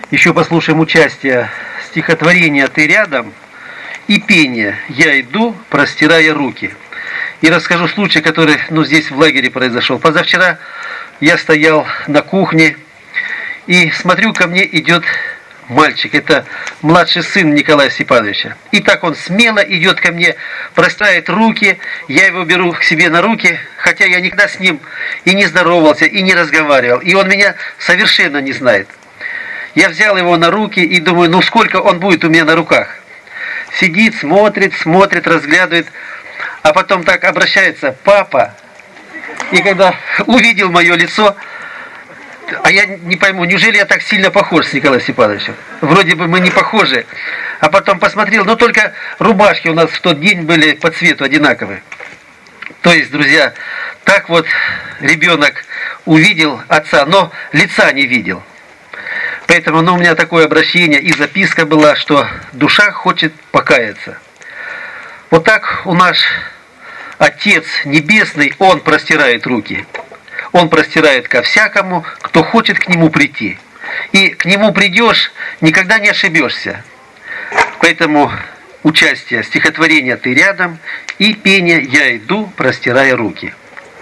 Еще послушаем участие стихотворения «Ты рядом» и пение «Я иду, простирая руки». И расскажу случай, который здесь в лагере произошел. Позавчера я стоял на кухне и смотрю, ко мне идет мальчик. Это младший сын Николая Степановича. И так он смело идет ко мне, простирает руки, я его беру к себе на руки, хотя я никогда с ним и не здоровался, и не разговаривал. И он меня совершенно не знает. Я взял его на руки и думаю, сколько он будет у меня на руках. Сидит, смотрит, разглядывает, а потом так обращается: «Папа». И когда увидел мое лицо, а я не пойму, неужели я так сильно похож с Николаем Степановичем? Вроде бы мы не похожи. А потом посмотрел, только рубашки у нас в тот день были по цвету одинаковые. То есть, друзья, так вот ребенок увидел отца, но лица не видел. Поэтому у меня такое обращение и записка была, что душа хочет покаяться. Вот так у наш Отец Небесный, Он простирает руки. Он простирает ко всякому, кто хочет к Нему прийти. И к Нему придешь, никогда не ошибешься. Поэтому участие стихотворения «Ты рядом» и пение «Я иду, простирая руки».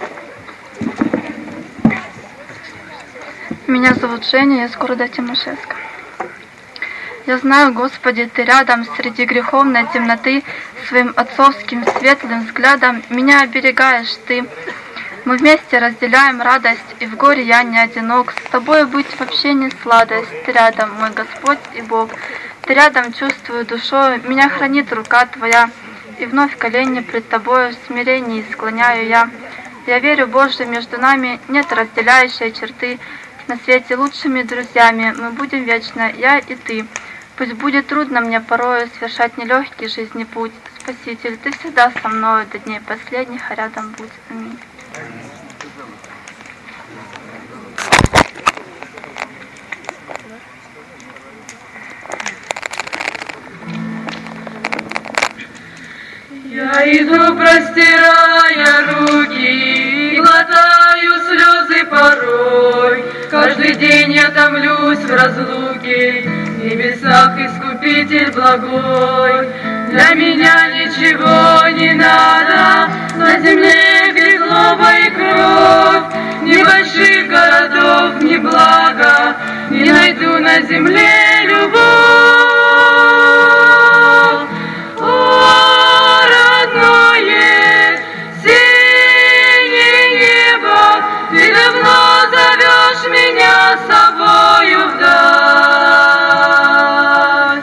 Меня зовут Женя, я из города Тимошевска. Я знаю, Господи, Ты рядом среди греховной темноты, своим отцовским светлым взглядом меня оберегаешь Ты. Мы вместе разделяем радость, и в горе я не одинок. С Тобой быть вообще не сладость. Ты рядом, мой Господь и Бог. Ты рядом, чувствую душою, меня хранит рука Твоя. И вновь колени пред Тобою в смирении склоняю я. Я верю, Боже, между нами нет разделяющей черты. На свете лучшими друзьями мы будем вечно, я и Ты. Пусть будет трудно мне порою совершать нелегкий жизни путь. Спаситель, Ты всегда со мною до дней последних, а рядом будь. Аминь. Я иду, простирая руки, и глотаю слезы порой. Каждый день я томлюсь в разлуке, в небесах Искупитель благой. Для меня ничего не надо, на земле, где злоба и кровь. Ни больших городов, ни блага, не найду на земле любовь. О, родное, синее небо, Ты давно зовешь меня с собою вдаль.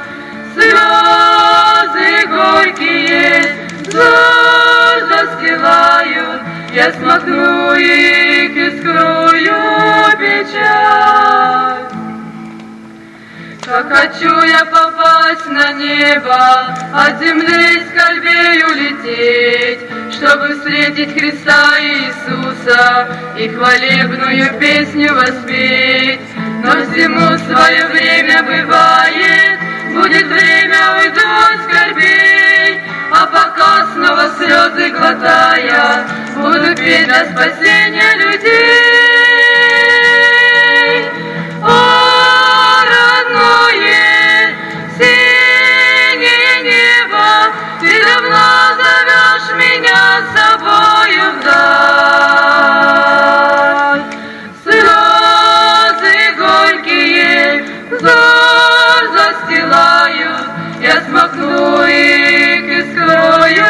Слезы горькие вдаль застилают, я смахну их и скрою печаль. Как хочу я попасть на небо, от земли скорбей улететь, чтобы встретить Христа Иисуса и хвалебную песню воспеть. Но всему свое время бывает, будет время, уйду от скорбей, а пока снова слезы глотая, буду петь для спасения людей. О, родное, синее небо, Ты давно зовешь меня с собою вдаль. Слезы горькие вдаль застилают, я смахну их и скрою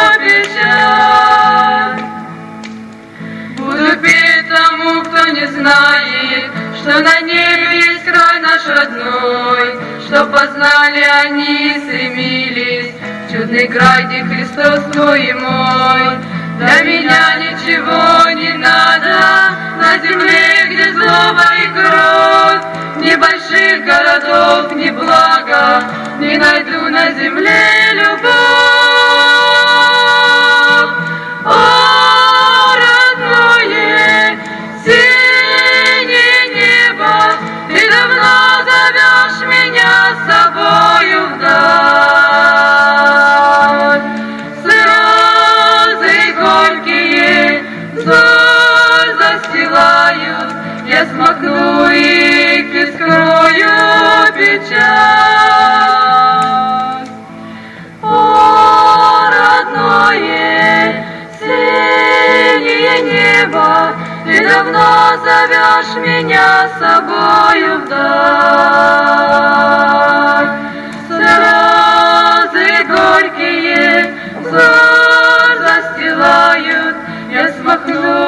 печаль. Буду петь тому, кто не знает, что на небе есть край наш родной, что познали они и стремились в чудный край, где Христос твой и мой. Для меня ничего не надо, на земле, где злоба и кровь, ни больших городов, ни блага, не найду на земле любовь. О, родное, синее небо, Ты давно зовешь меня с собою вдаль. Слезы горькие вдаль застилают, я смахну их и скрою час. О, родное, синее небо, ты давно зовешь меня с собою вдаль. Слезы горькие взор застилают, я смахну